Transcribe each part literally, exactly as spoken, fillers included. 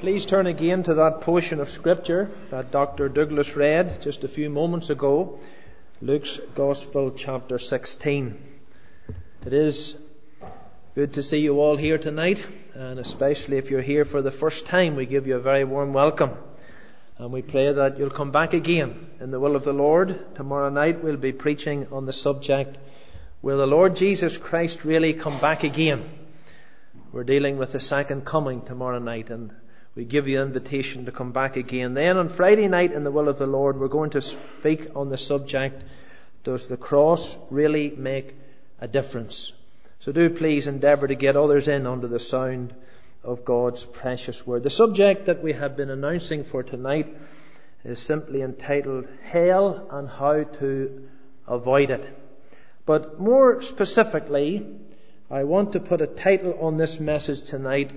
Please turn again to that portion of Scripture that Doctor Douglas read just a few moments ago, Luke's Gospel, chapter sixteen. It is good to see you all here tonight, and especially if you're here for the first time, we give you a very warm welcome. And we pray that you'll come back again in the will of the Lord. Tomorrow night we'll be preaching on the subject, will the Lord Jesus Christ really come back again? We're dealing with the second coming tomorrow night, and we give you an invitation to come back again. Then on Friday night, in the will of the Lord, we're going to speak on the subject, does the cross really make a difference? So do please endeavour to get others in under the sound of God's precious word. The subject that we have been announcing for tonight is simply entitled Hell and How to Avoid It. But more specifically, I want to put a title on this message tonight,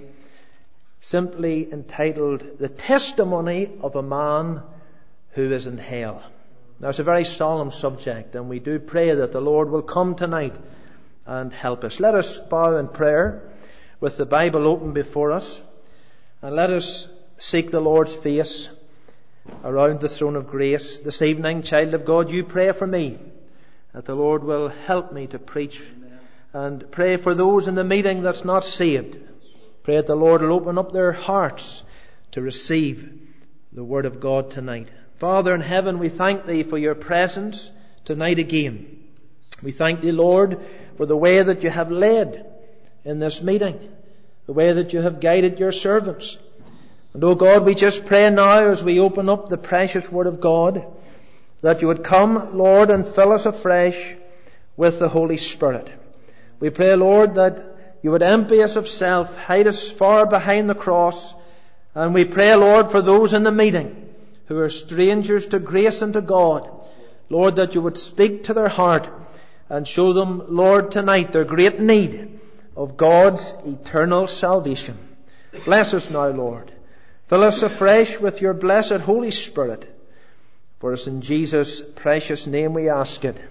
simply entitled The Testimony of a Man Who is in Hell. Now, it's a very solemn subject, and we do pray that the Lord will come tonight and help us. Let us bow in prayer with the Bible open before us, and let us seek the Lord's face around the throne of grace. This evening, child of God, you pray for me, that the Lord will help me to preach. And pray for those in the meeting that's not saved. Pray that the Lord will open up their hearts to receive the Word of God tonight. Father in heaven, we thank Thee for your presence tonight again. We thank Thee, Lord, for the way that you have led in this meeting, the way that you have guided your servants. And, oh God, we just pray now as we open up the precious Word of God, that you would come, Lord, and fill us afresh with the Holy Spirit. We pray, Lord, that you would empty us of self, hide us far behind the cross. And we pray, Lord, for those in the meeting who are strangers to grace and to God, Lord, that you would speak to their heart and show them, Lord, tonight their great need of God's eternal salvation. Bless us now, Lord. Fill us afresh with your blessed Holy Spirit. For us in Jesus' precious name we ask it.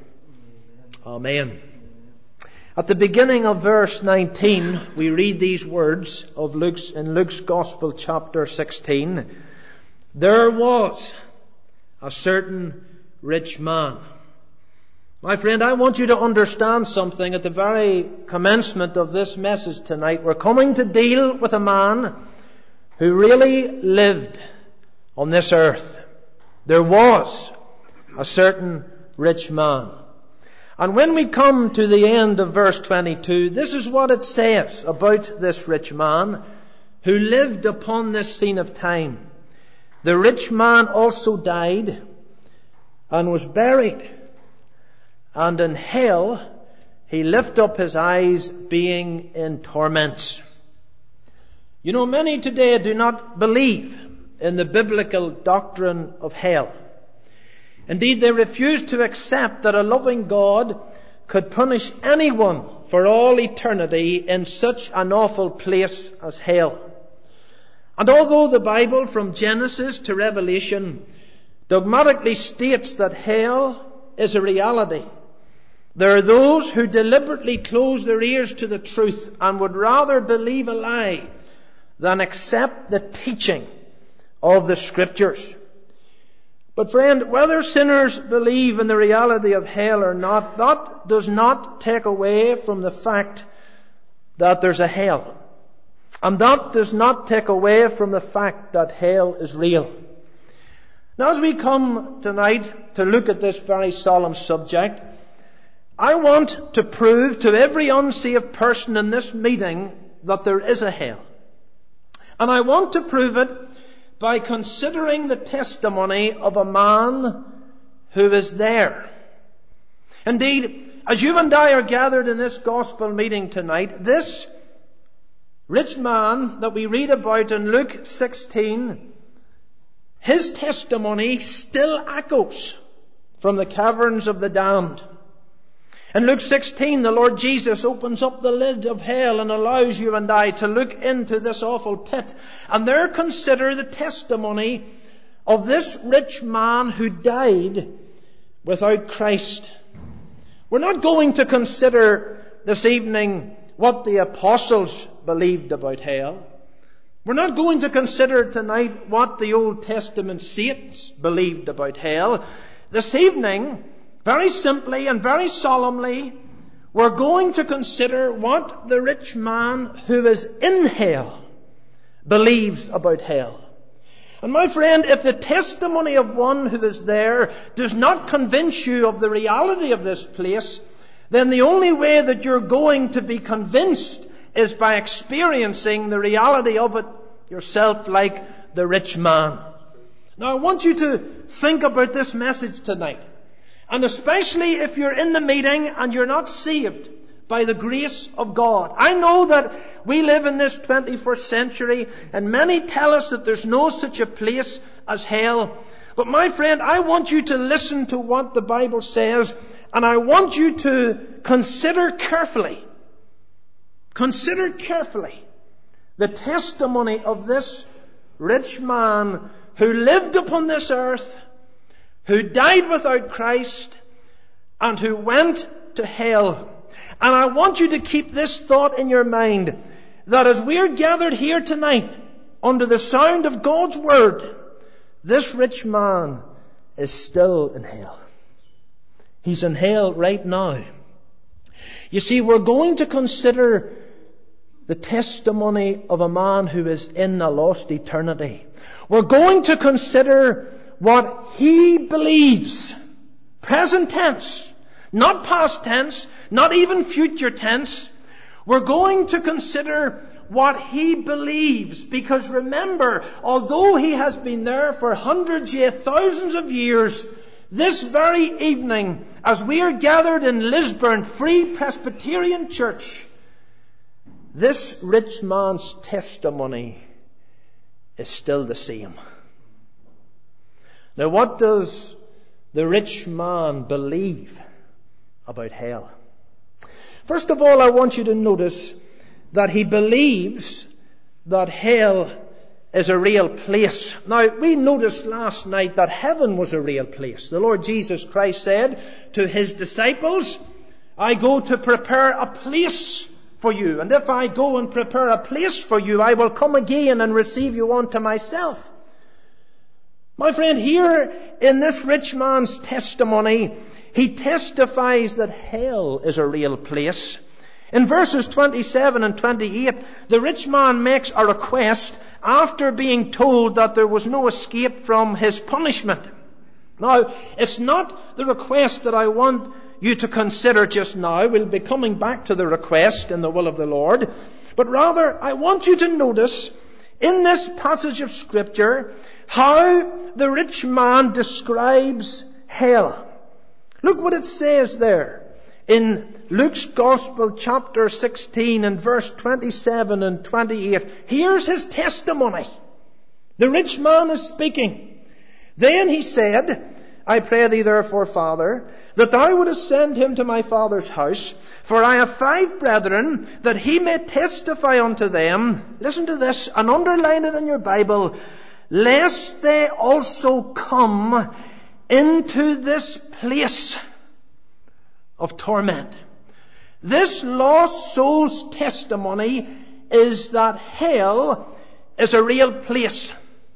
Amen. At the beginning of verse nineteen, we read these words of Luke's, in Luke's Gospel, chapter sixteen. There was a certain rich man. My friend, I want you to understand something at the very commencement of this message tonight. We're coming to deal with a man who really lived on this earth. There was a certain rich man. And when we come to the end of verse twenty-two, this is what it says about this rich man who lived upon this scene of time. The rich man also died and was buried. And in hell he lifted up his eyes, being in torments. You know, many today do not believe in the biblical doctrine of hell. Indeed, they refuse to accept that a loving God could punish anyone for all eternity in such an awful place as hell. And although the Bible, from Genesis to Revelation, dogmatically states that hell is a reality, there are those who deliberately close their ears to the truth and would rather believe a lie than accept the teaching of the Scriptures. But friend, whether sinners believe in the reality of hell or not, that does not take away from the fact that there's a hell. And that does not take away from the fact that hell is real. Now, as we come tonight to look at this very solemn subject, I want to prove to every unsaved person in this meeting that there is a hell. And I want to prove it by considering the testimony of a man who is there. Indeed, as you and I are gathered in this gospel meeting tonight, this rich man that we read about in Luke sixteen, his testimony still echoes from the caverns of the damned. In Luke sixteen, the Lord Jesus opens up the lid of hell and allows you and I to look into this awful pit and there consider the testimony of this rich man who died without Christ. We're not going to consider this evening what the apostles believed about hell. We're not going to consider tonight what the Old Testament saints believed about hell. This evening, very simply and very solemnly, we're going to consider what the rich man who is in hell believes about hell. And my friend, if the testimony of one who is there does not convince you of the reality of this place, then the only way that you're going to be convinced is by experiencing the reality of it yourself, like the rich man. Now, I want you to think about this message tonight. And especially if you're in the meeting and you're not saved by the grace of God. I know that we live in this twenty-first century and many tell us that there's no such a place as hell. But my friend, I want you to listen to what the Bible says, and I want you to consider carefully, consider carefully the testimony of this rich man who lived upon this earth, who died without Christ, and who went to hell. And I want you to keep this thought in your mind, that as we're gathered here tonight, under the sound of God's Word, this rich man is still in hell. He's in hell right now. You see, we're going to consider the testimony of a man who is in a lost eternity. We're going to consider what he believes. Present tense. Not past tense. Not even future tense. We're going to consider what he believes. Because remember, although he has been there for hundreds, yea, thousands of years, this very evening, as we are gathered in Lisburn Free Presbyterian Church, this rich man's testimony is still the same. Now, what does the rich man believe about hell? First of all, I want you to notice that he believes that hell is a real place. Now, we noticed last night that heaven was a real place. The Lord Jesus Christ said to his disciples, I go to prepare a place for you. And if I go and prepare a place for you, I will come again and receive you unto myself. My friend, here in this rich man's testimony, he testifies that hell is a real place. In verses twenty-seven and twenty-eight, the rich man makes a request after being told that there was no escape from his punishment. Now, it's not the request that I want you to consider just now. We'll be coming back to the request in the will of the Lord. But rather, I want you to notice in this passage of Scripture how the rich man describes hell. Look what it says there in Luke's Gospel, chapter sixteen, and verse twenty-seven and twenty-eight. Here's his testimony. The rich man is speaking. Then he said, I pray thee therefore, Father, that thou wouldest send him to my father's house, for I have five brethren, that he may testify unto them. Listen to this, and underline it in your Bible, lest they also come into this place of torment. This lost soul's testimony is that hell is a real place.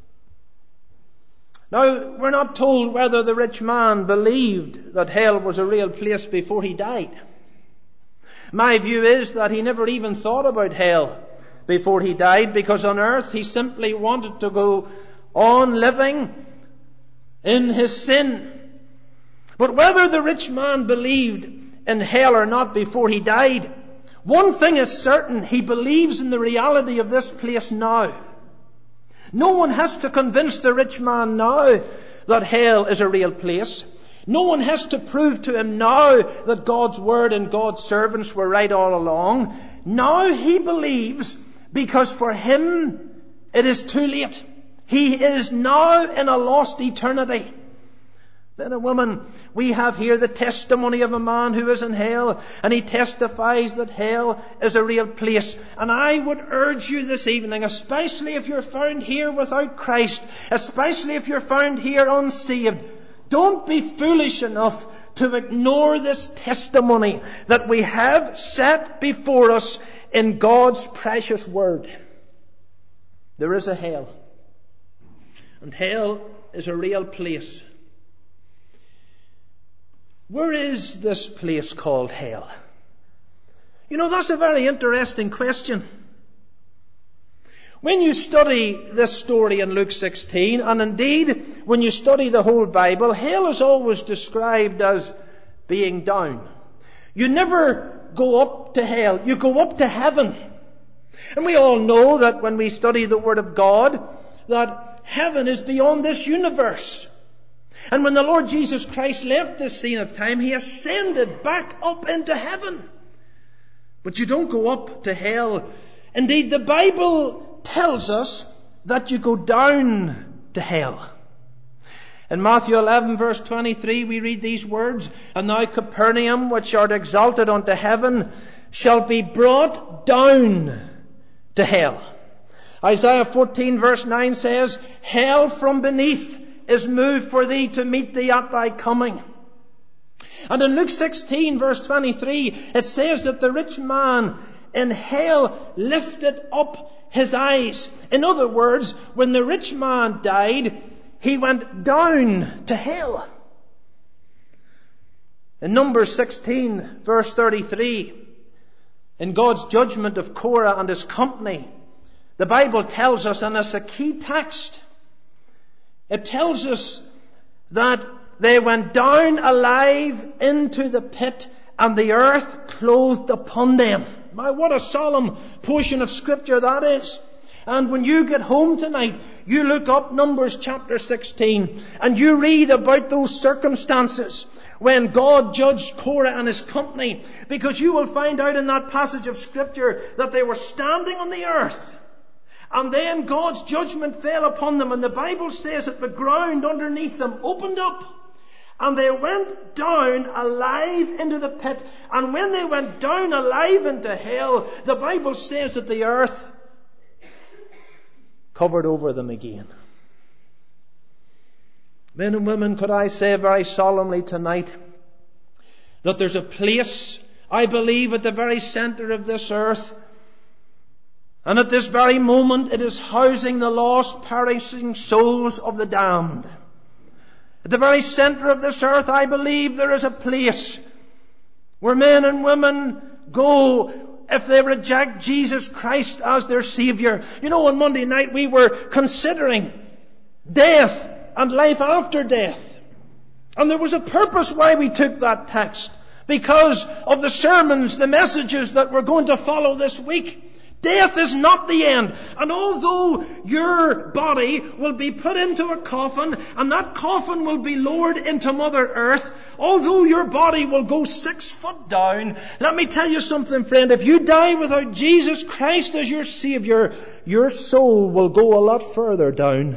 Now, we're not told whether the rich man believed that hell was a real place before he died. My view is that he never even thought about hell before he died, because on earth he simply wanted to go on living in his sin. But whether the rich man believed in hell or not before he died, one thing is certain: he believes in the reality of this place now. No one has to convince the rich man now that hell is a real place. No one has to prove to him now that God's Word and God's servants were right all along. Now he believes, because for him it is too late. He is now in a lost eternity. Men and women, we have here the testimony of a man who is in hell, and he testifies that hell is a real place. And I would urge you this evening, especially if you're found here without Christ, especially if you're found here unsaved, don't be foolish enough to ignore this testimony that we have set before us in God's precious Word. There is a hell. And hell is a real place. Where is this place called hell? You know, that's a very interesting question. When you study this story in Luke sixteen, and indeed when you study the whole Bible, hell is always described as being down. You never go up to hell, you go up to heaven. And we all know that when we study the Word of God, that heaven is beyond this universe. And when the Lord Jesus Christ left this scene of time, He ascended back up into heaven. But you don't go up to hell. Indeed, the Bible tells us that you go down to hell. In Matthew eleven verse twenty-three we read these words, "And now Capernaum, which art exalted unto heaven, shall be brought down to hell." Isaiah fourteen verse nine says, "Hell from beneath is moved for thee to meet thee at thy coming." And in Luke sixteen verse twenty-three it says that the rich man in hell lifted up his eyes. In other words, when the rich man died, he went down to hell. In Numbers sixteen verse thirty-three, in God's judgment of Korah and his company, the Bible tells us, and it's a key text, it tells us that they went down alive into the pit, and the earth closed upon them. My, what a solemn portion of Scripture that is. And when you get home tonight, you look up Numbers chapter sixteen, and you read about those circumstances when God judged Korah and his company, because you will find out in that passage of Scripture that they were standing on the earth. And then God's judgment fell upon them, and the Bible says that the ground underneath them opened up, and they went down alive into the pit. And when they went down alive into hell, the Bible says that the earth covered over them again. Men and women, could I say very solemnly tonight that there's a place, I believe, at the very centre of this earth, and at this very moment it is housing the lost, perishing souls of the damned. At the very centre of this earth, I believe there is a place where men and women go if they reject Jesus Christ as their Saviour. You know, on Monday night we were considering death and life after death. And there was a purpose why we took that text. Because of the sermons, the messages that we're going to follow this week. Death is not the end. And although your body will be put into a coffin, and that coffin will be lowered into Mother Earth, although your body will go six foot down, let me tell you something, friend. If you die without Jesus Christ as your Saviour, your soul will go a lot further down.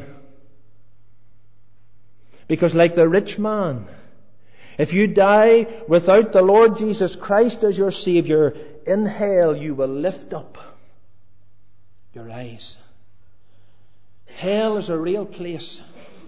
Because like the rich man, if you die without the Lord Jesus Christ as your Saviour, in hell you will lift up your eyes. Hell is a real place.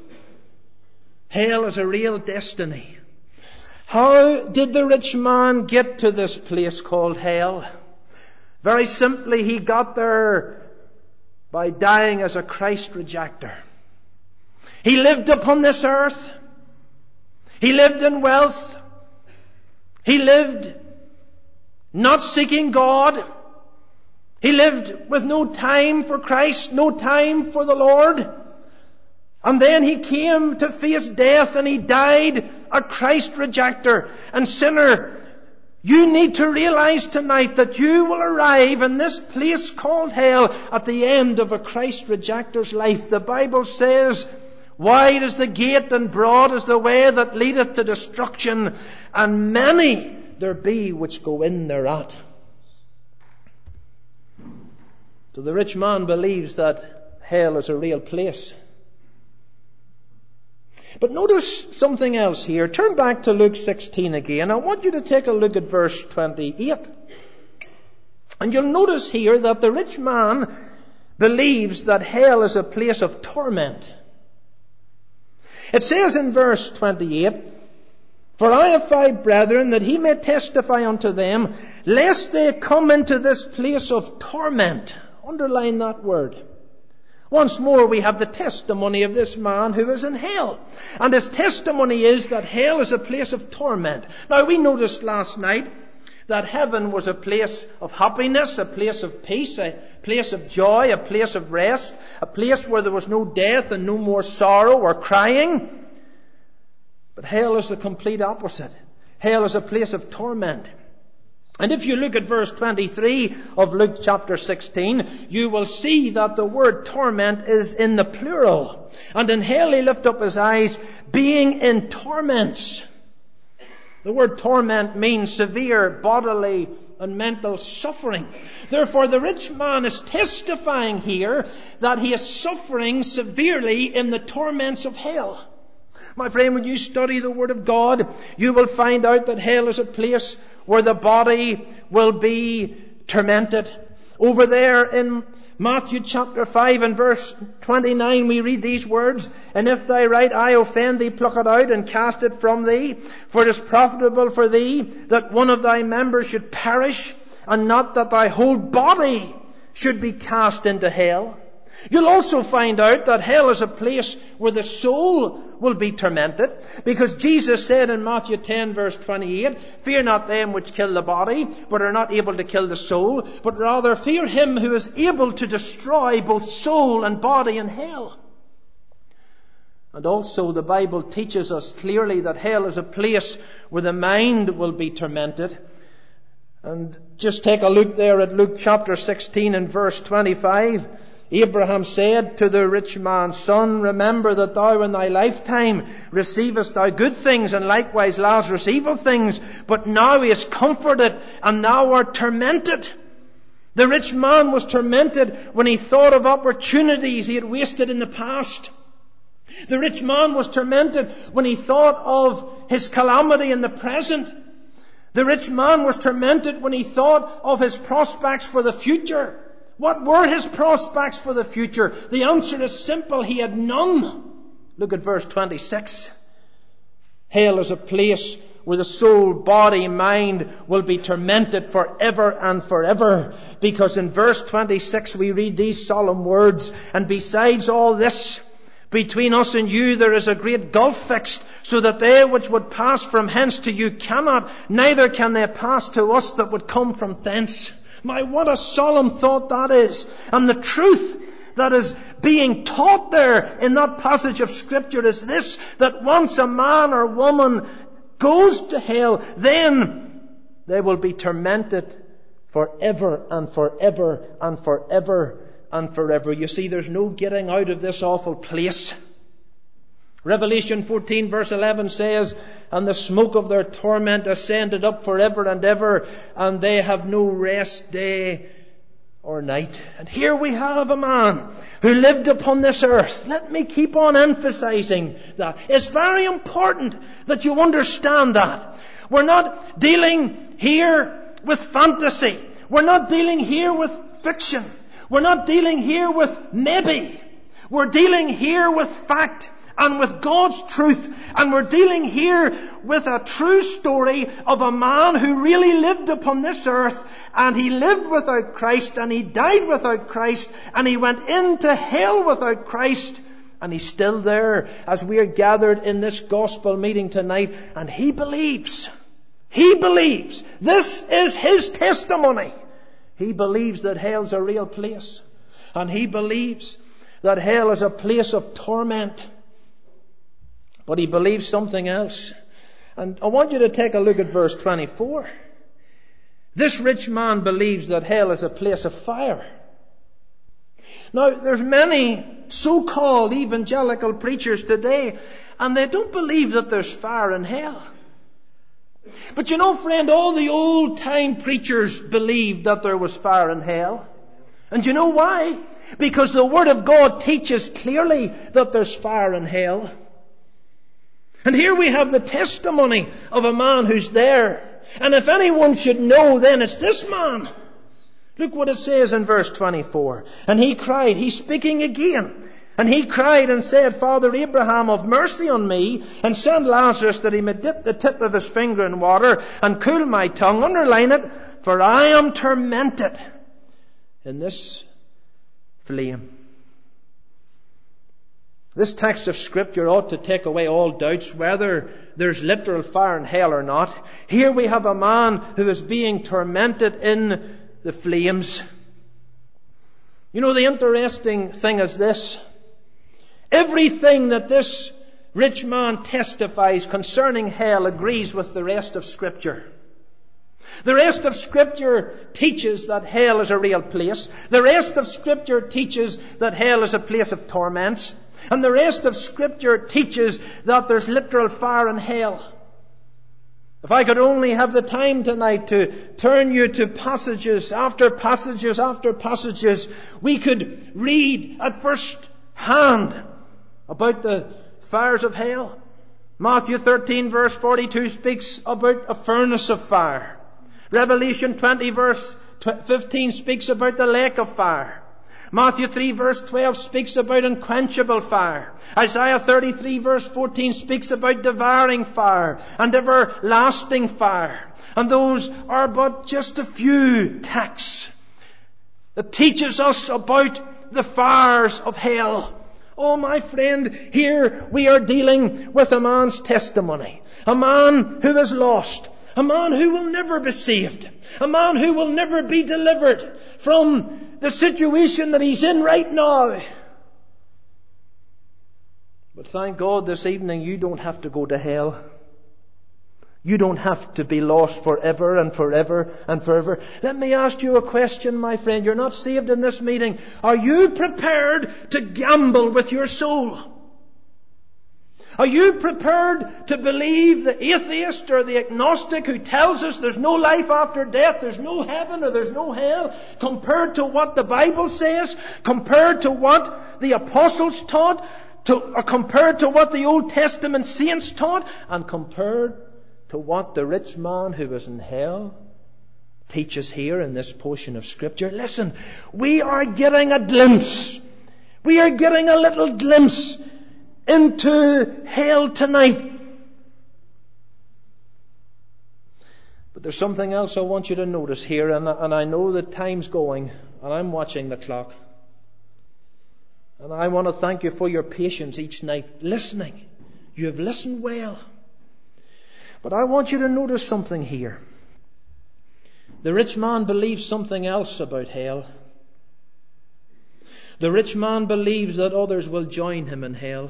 Hell is a real destiny. How did the rich man get to this place called hell? Very simply, he got there by dying as a Christ rejecter. He lived upon this earth. He lived in wealth. He lived not seeking God. He lived with no time for Christ, no time for the Lord. And then he came to face death, and he died a Christ rejecter. And sinner, you need to realize tonight that you will arrive in this place called hell at the end of a Christ rejecter's life. The Bible says, "Wide is the gate and broad is the way that leadeth to destruction, and many there be which go in thereat." So the rich man believes that hell is a real place. But notice something else here. Turn back to Luke sixteen again. I want you to take a look at verse twenty-eight. And you'll notice here that the rich man believes that hell is a place of torment. It says in verse twenty-eight, "For I have five brethren, that he may testify unto them, lest they come into this place of torment." Underline that word. Once more we have the testimony of this man who is in hell. And his testimony is that hell is a place of torment. Now we noticed last night that heaven was a place of happiness, a place of peace, a place of joy, a place of rest, a place where there was no death and no more sorrow or crying. But hell is the complete opposite. Hell is a place of torment. And if you look at verse twenty-three of Luke chapter sixteen, you will see that the word torment is in the plural. And in hell he lifted up his eyes, being in torments. The word torment means severe bodily and mental suffering. Therefore, the rich man is testifying here that he is suffering severely in the torments of hell. My friend, when you study the Word of God, you will find out that hell is a place where the body will be tormented. Over there in Matthew chapter five and verse twenty-nine, we read these words, "And if thy right eye offend thee, pluck it out and cast it from thee. For it is profitable for thee that one of thy members should perish, and not that thy whole body should be cast into hell." You'll also find out that hell is a place where the soul will be tormented, because Jesus said in Matthew ten verse twenty-eight, "Fear not them which kill the body, but are not able to kill the soul, but rather fear him who is able to destroy both soul and body in hell." And also the Bible teaches us clearly that hell is a place where the mind will be tormented. And just take a look there at Luke chapter sixteen and verse twenty-five. Abraham said to the rich man's son, "Remember that thou in thy lifetime receivest thou good things, and likewise Lazarus evil things. But now he is comforted, and thou art tormented." The rich man was tormented when he thought of opportunities he had wasted in the past. The rich man was tormented when he thought of his calamity in the present. The rich man was tormented when he thought of his prospects for the future. What were his prospects for the future? The answer is simple. He had none. Look at verse twenty-six. Hell is a place where the soul, body, mind will be tormented forever and forever. Because in verse twenty-six we read these solemn words, "And besides all this, between us and you there is a great gulf fixed, so that they which would pass from hence to you cannot, neither can they pass to us that would come from thence." My, what a solemn thought that is. And the truth that is being taught there in that passage of Scripture is this, that once a man or woman goes to hell, then they will be tormented forever and forever and forever and forever. You see, there's no getting out of this awful place. Revelation fourteen verse eleven says, "And the smoke of their torment ascended up forever and ever, and they have no rest day or night." And here we have a man who lived upon this earth. Let me keep on emphasizing that. It's very important that you understand that. We're not dealing here with fantasy. We're not dealing here with fiction. We're not dealing here with maybe. We're dealing here with fact and with God's truth. And we're dealing here with a true story of a man who really lived upon this earth, and he lived without Christ, and he died without Christ, and he went into hell without Christ, and he's still there as we are gathered in this gospel meeting tonight, and he believes. He believes. This is his testimony. He believes that hell's a real place, and he believes that hell is a place of torment. But he believes something else. And I want you to take a look at verse twenty-four. This rich man believes that hell is a place of fire. Now, there's many so-called evangelical preachers today, and they don't believe that there's fire in hell. But you know, friend, all the old-time preachers believed that there was fire in hell. And you know why? Because the Word of God teaches clearly that there's fire in hell. And here we have the testimony of a man who's there. And if anyone should know, then it's this man. Look what it says in verse twenty-four. "And he cried," he's speaking again, "and he cried and said, Father Abraham, have mercy on me, and send Lazarus that he may dip the tip of his finger in water and cool my tongue." Underline it. "For I am tormented in this flame." This text of Scripture ought to take away all doubts whether there's literal fire in hell or not. Here we have a man who is being tormented in the flames. You know, the interesting thing is this. Everything that this rich man testifies concerning hell agrees with the rest of Scripture. The rest of Scripture teaches that hell is a real place. The rest of Scripture teaches that hell is a place of torments. And the rest of Scripture teaches that there's literal fire in hell. If I could only have the time tonight to turn you to passages after passages after passages, we could read at first hand about the fires of hell. Matthew thirteen verse forty-two speaks about a furnace of fire. Revelation twenty verse fifteen speaks about the lake of fire. Matthew three verse twelve speaks about unquenchable fire. Isaiah thirty-three verse fourteen speaks about devouring fire and everlasting fire. And those are but just a few texts that teaches us about the fires of hell. Oh, my friend, here we are dealing with a man's testimony. A man who is lost. A man who will never be saved. A man who will never be delivered from the situation that he's in right now. But thank God this evening you don't have to go to hell. You don't have to be lost forever and forever and forever. Let me ask you a question, my friend. You're not saved in this meeting. Are you prepared to gamble with your soul? Are you prepared to believe the atheist or the agnostic who tells us there's no life after death, there's no heaven or there's no hell, compared to what the Bible says, compared to what the apostles taught, to, or compared to what the Old Testament saints taught, and compared to what the rich man who was in hell teaches here in this portion of Scripture? Listen, we are getting a glimpse. We are getting a little glimpse into hell tonight. But there's something else I want you to notice here, and, and I know that time's going, and I'm watching the clock. And I want to thank you for your patience each night listening. You have listened well. But I want you to notice something here. The rich man believes something else about hell. The rich man believes that others will join him in hell.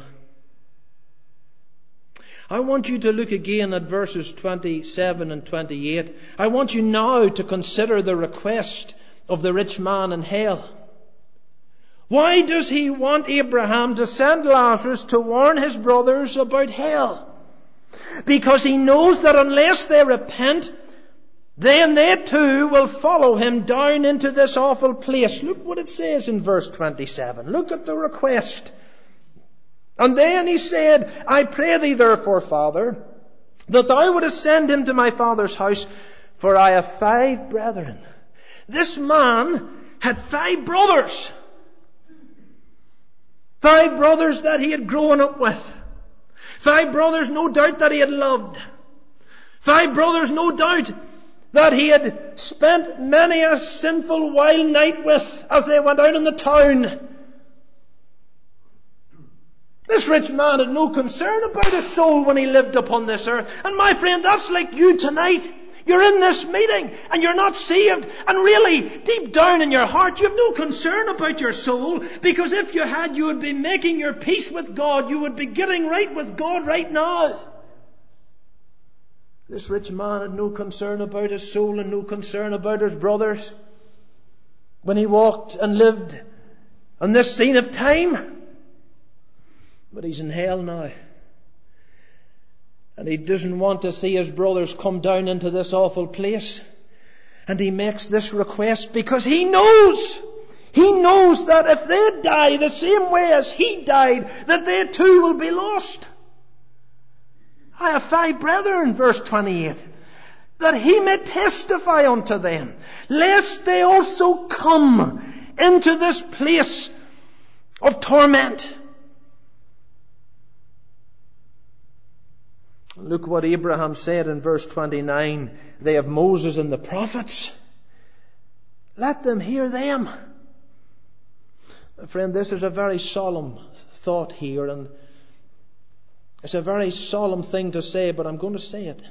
I want you to look again at verses twenty-seven and twenty-eight. I want you now to consider the request of the rich man in hell. Why does he want Abraham to send Lazarus to warn his brothers about hell? Because he knows that unless they repent, then they too will follow him down into this awful place. Look what it says in verse twenty-seven. Look at the request. And then he said, I pray thee therefore, Father, that thou wouldest send him to my father's house, for I have five brethren. This man had five brothers. Five brothers that he had grown up with. Five brothers, no doubt, that he had loved. Five brothers, no doubt, that he had spent many a sinful wild night with as they went out in the town. This rich man had no concern about his soul when he lived upon this earth. And my friend, that's like you tonight. You're in this meeting and you're not saved. And really, deep down in your heart, you have no concern about your soul. Because if you had, you would be making your peace with God. You would be getting right with God right now. This rich man had no concern about his soul and no concern about his brothers when he walked and lived on this scene of time. But he's in hell now. And he doesn't want to see his brothers come down into this awful place. And he makes this request because he knows, he knows that if they die the same way as he died, that they too will be lost. I have five brethren, verse twenty-eight, that he may testify unto them, lest they also come into this place of torment. Look what Abraham said in verse twenty-nine. They have Moses and the prophets. Let them hear them. Friend, this is a very solemn thought here, and it's a very solemn thing to say, but I'm going to say it.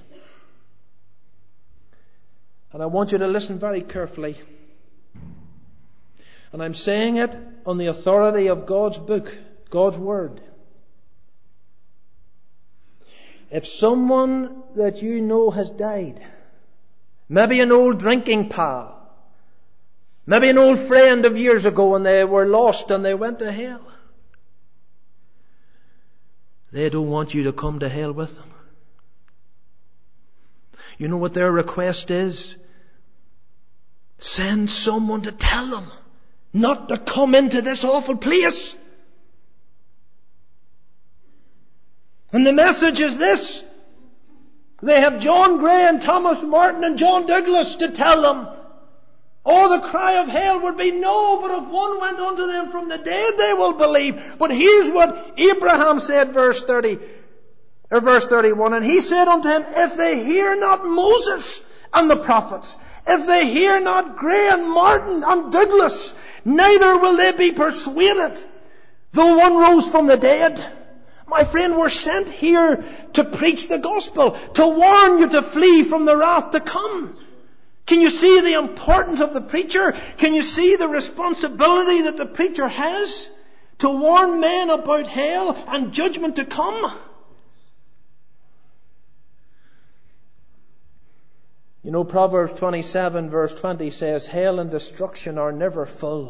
And I want you to listen very carefully. And I'm saying it on the authority of God's book, God's Word. If someone that you know has died, maybe an old drinking pal, maybe an old friend of years ago, and they were lost and they went to hell, they don't want you to come to hell with them. You know what their request is? Send someone to tell them not to come into this awful place. And the message is this. They have John Gray and Thomas Martin and John Douglas to tell them. Oh, the cry of hell would be, no, but if one went unto them from the dead, they will believe. But here's what Abraham said, verse thirty, or verse thirty-one. And he said unto him, if they hear not Moses and the prophets, if they hear not Gray and Martin and Douglas, neither will they be persuaded, though one rose from the dead. My friend, we're sent here to preach the gospel, to warn you to flee from the wrath to come. Can you see the importance of the preacher? Can you see the responsibility that the preacher has to warn men about hell and judgment to come? You know, Proverbs twenty-seven verse twenty says, hell and destruction are never full.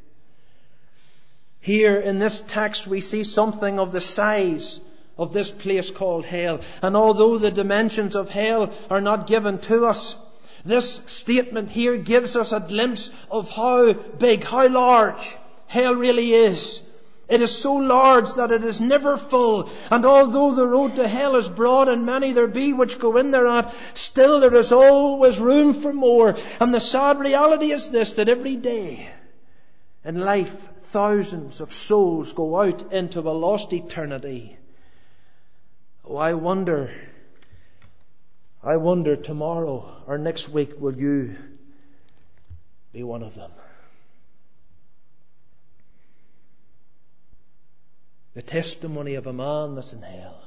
Here in this text we see something of the size of this place called hell. And although the dimensions of hell are not given to us, this statement here gives us a glimpse of how big, how large hell really is. It is so large that it is never full. And although the road to hell is broad and many there be which go in thereat, still there is always room for more. And the sad reality is this, that every day in life, thousands of souls go out into a lost eternity. Oh, I wonder, I wonder tomorrow or next week, will you be one of them? The testimony of a man that's in hell.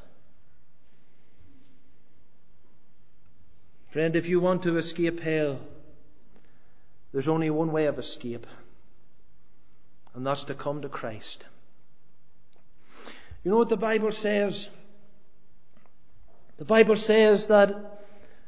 Friend, if you want to escape hell, there's only one way of escape, and that's to come to Christ. You know what the Bible says? The Bible says that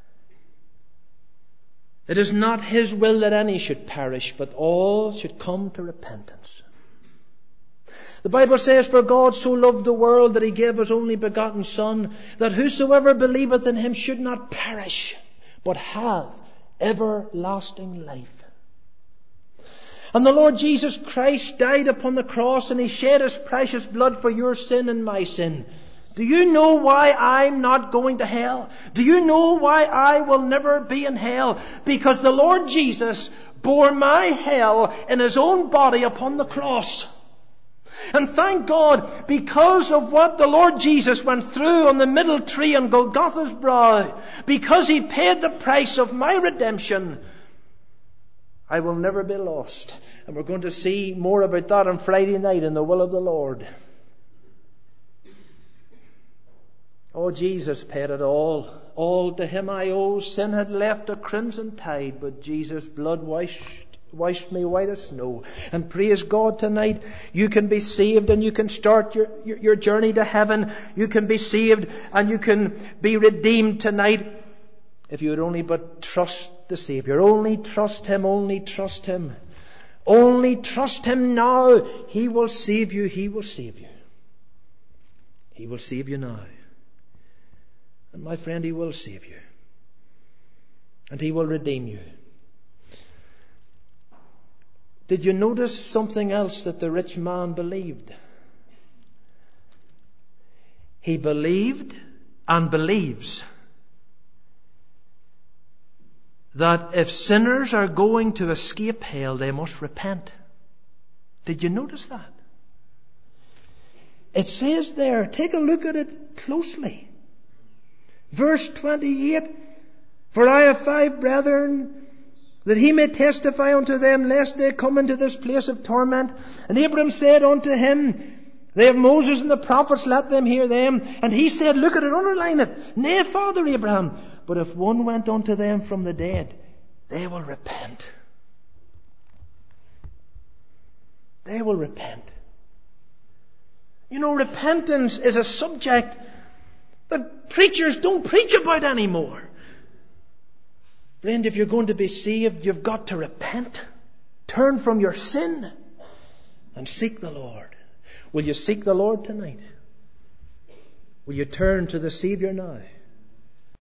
it is not His will that any should perish, but all should come to repentance. The Bible says, for God so loved the world that He gave His only begotten Son, that whosoever believeth in Him should not perish, but have everlasting life. And the Lord Jesus Christ died upon the cross, and He shed His precious blood for your sin and my sin. Do you know why I'm not going to hell? Do you know why I will never be in hell? Because the Lord Jesus bore my hell in His own body upon the cross. And thank God, because of what the Lord Jesus went through on the middle tree on Golgotha's brow, because He paid the price of my redemption, I will never be lost. And we're going to see more about that on Friday night in the will of the Lord. Oh, Jesus paid it all. All to Him I owe. Sin had left a crimson tide, but Jesus' blood washed washed me white as snow. And praise God, tonight you can be saved and you can start your, your, your journey to heaven. You can be saved and you can be redeemed tonight if you would only but trust the Saviour. Only trust Him, only trust Him. Only trust Him now. He will save you, He will save you. He will save you now. And my friend, He will save you. And He will redeem you. Did you notice something else that the rich man believed? He believed and believes that if sinners are going to escape hell, they must repent. Did you notice that? It says there, take a look at it closely. Verse twenty-eight, for I have five brethren, that he may testify unto them, lest they come into this place of torment. And Abraham said unto him, They have Moses and the prophets, let them hear them. And he said, look at it, underline it. Nay, Father Abraham, but if one went unto them from the dead, they will repent. They will repent. You know, repentance is a subject that preachers don't preach about anymore. Friend, if you're going to be saved, you've got to repent. Turn from your sin and seek the Lord. Will you seek the Lord tonight? Will you turn to the Savior now?